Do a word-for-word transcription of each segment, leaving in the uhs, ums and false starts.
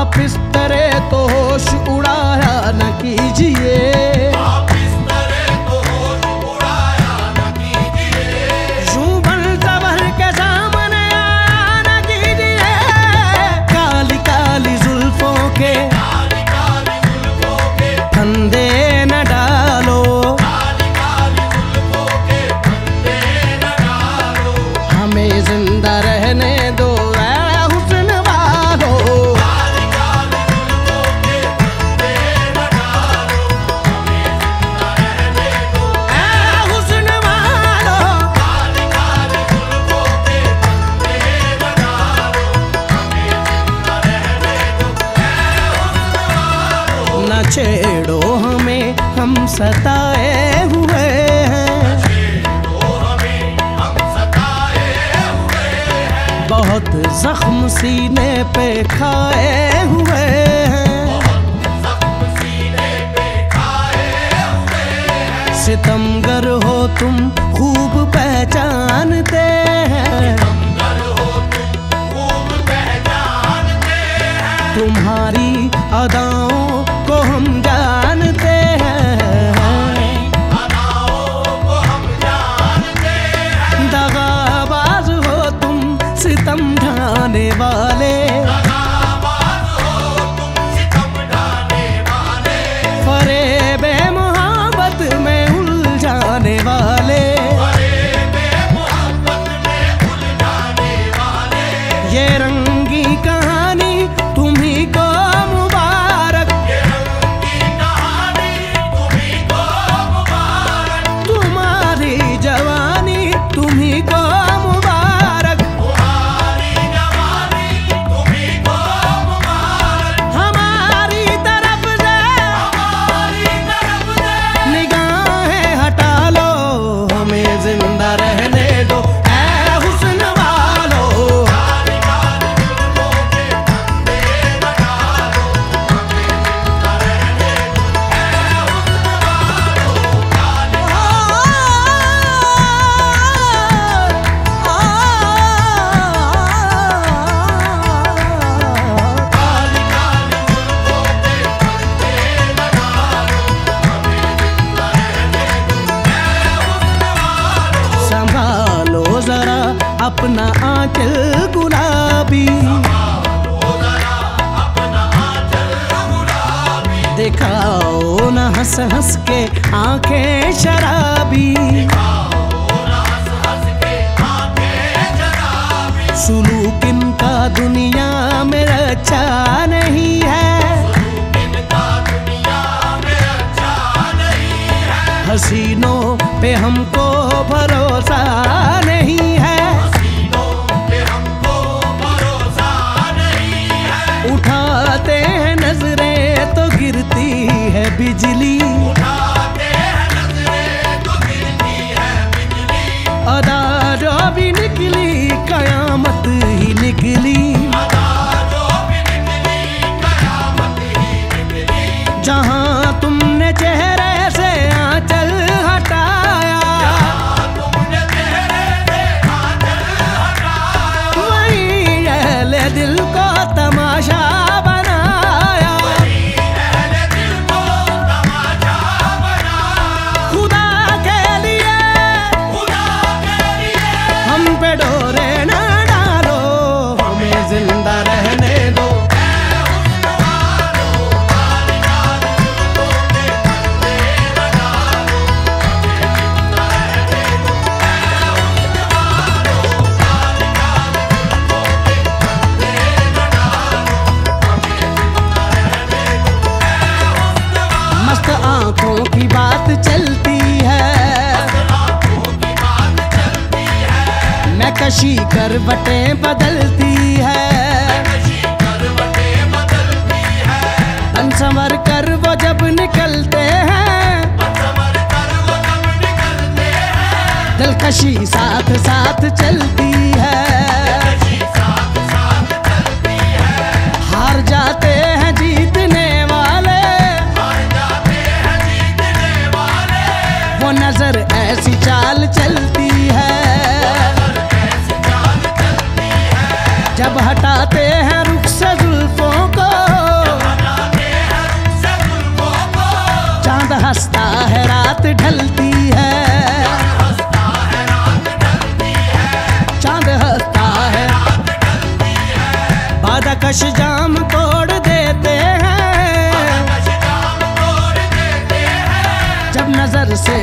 आप इस तरह तो होश उड़ाया न कीजिए, आप इस तरह तो होश उड़ाया न कीजिए। यूं बन सवर के सामने आया न कीजिए। काली काली जुल्फों के काली काली जुल्फों के फंदे न डालो, काली काली जुल्फों के फंदे न डालो। हमें जिंदा रहने दो ऐ हुस्न वालो। काली काली जुल्फों के फंदे न डालो, हमें जिंदा रहने दो ऐ हुस्न वालो। काली काली जुल्फों के फंदे न डालो, हमें जिंदा रहने दो ऐ हुस्न वालो। न छेड़ो हमें हम सताए हुए हैं, छेड़ो हमें हम सताए हुए हैं। बहुत जख्म सीने पे खाए हुए हैं। जख्म सीने पे खाए हुए हैं। सितमगर हो तुम खूब पहचानते हैं, सितमगर हो तुम खूब पहचानते हैं। तुम्हारी अदाओं को हम जानते हैं। अदाओं को हम जानते हैं। दगाबाज हो तुम सितम ढाने वाले, दगाबाज हो तुम सितम ढाने वाले। फरेबे मोहब्बत में उलझाने वाले। फरेबे मोहब्बत में उलझाने वाले। ये रंगी कहानी तुम्ही को मुबारक, ये रंगी कहानी तुम्हीं को मुबारक। तुम्हारी जवानी तुम्ही को मुबारक। तुम्हारी जवानी तुम्हीं को मुबारक। हमारी तरफ से हमारी तरफ से निगाहें हटा लो, हमें जिंदा रहने दो ऐ हुस्न वालो। काली काली जुल्फों के फंदे न डालो, हमें जिंदा रहने दो ऐ हुस्न वालो। काली काली काली जुल्फों के फंदे न डालो, हमें जिंदा रहने दो ऐ हुस्न वालो। संभालो जरा अपना आंचल गुलाबी, संभालो जरा अपना आंचल गुलाबी। दिखाओ न हंस हंस के आंखें शराबी। दिखाओ ना हंस हंस के आंखें शराबी। सुलूक इनका दुनिया में अच्छा नहीं है, इनका दुनिया में अच्छा नहीं है। हसीनों पे हमको भरोसा नहीं है। हसीनों पे हमको भरोसा नहीं है। उठाते हैं नजरें तो गिरती है बिजली, उठाते हैं नजरें तो गिरती है बिजली। अदा जो भी निकली कयामत ही निकली। अदा जो भी निकली कयामत ही निकली। जहां तुमने चेहरे से आंचल हटाया, तुमने चेहरे से आंचल हटाया। वहीं अहले दिल को तमाशा बनाया। अहले दिल को तमाशा बनाया। खुदा के लिए खुदा के लिए हम पे डोरे न डालो, हमें जिंदा रहने दो। ऐ हुस्न वालो। काली काली जुल्फों के फंदे न डालो, हमें जिंदा रहने दो ऐ हुस्न वालो। काली काली जुल्फों के फंदे न डालो, हमें जिंदा रहने दो ऐ हुस्न वालो। मस्त आंखों की बात चलती है, आंखों की बात चलती है। मैं कशी करवटें बदलती है। कशी करवटें बदलती है। तन संवर कर वो जब निकलते हैं, संवर कर वो जब निकलते हैं। दिलकशी साथ साथ चलती है। कशी साथ साथ चलती है। हार जाते हैं जीतने वाले, हार जाते हैं जीतने वाले। वो नजर ऐसी चाल चलती है। ऐसी चाल चलती है। जब हटाते हैं रुख से जुल्फों को,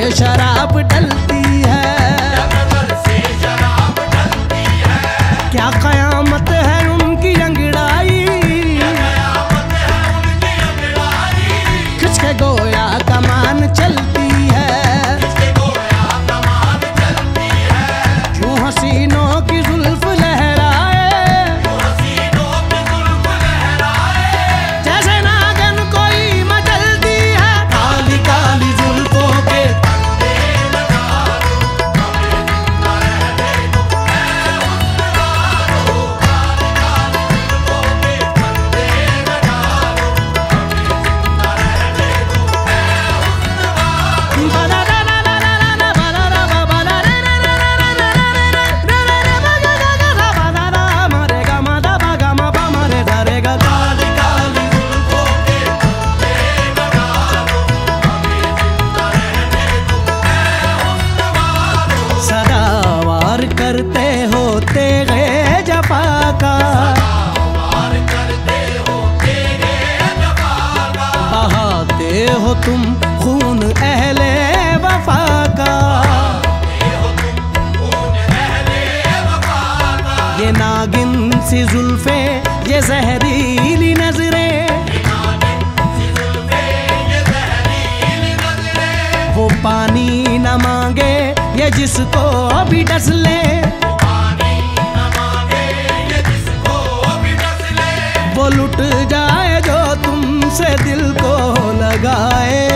शराब डलती है, जब नजर से शराब डलती है, क्या कयामत है उनकी अंगड़ाई, कयामत है उनकी अंगड़ाई, खिंच के गोया कमान चलती है, इसके गोया कमान चलती है, यूं हसीनों की जुल्फ लहराए, जो हसीनों की जुल्फ लहराए, जैसे नागन कोई मचलती है। काली काली जुल्फों के फंदे लगा लो, हमें जिंदा रहने दो, ऐ हुस्न वालो, काली काली जुल्फों के फंदे लगा लो, हमें जिंदा रहने दो, ऐ हुस्न वालो। काली काली जुल्फों के फंदे लगा लो, हमें जिंदा रहने दो, ऐ हुस्न वालो। सदावार करते हो तेरे जफा का, वार करते हो तेरे जफा का, बहाते हो तुम खून अहले वफा का, ये हो तुम खून अहले वफा का, ये नागिन सी जुल्फे, ये जहरीली नजरें, नागिन सी जुल्फें, ये जहरीली नजरें, वो पानी न मांगे ये जिसको भी डस ले, वो पानी न मांगे ये जिसको भी डस ले, वो लुट जाए जो तुमसे दिल को लगाए।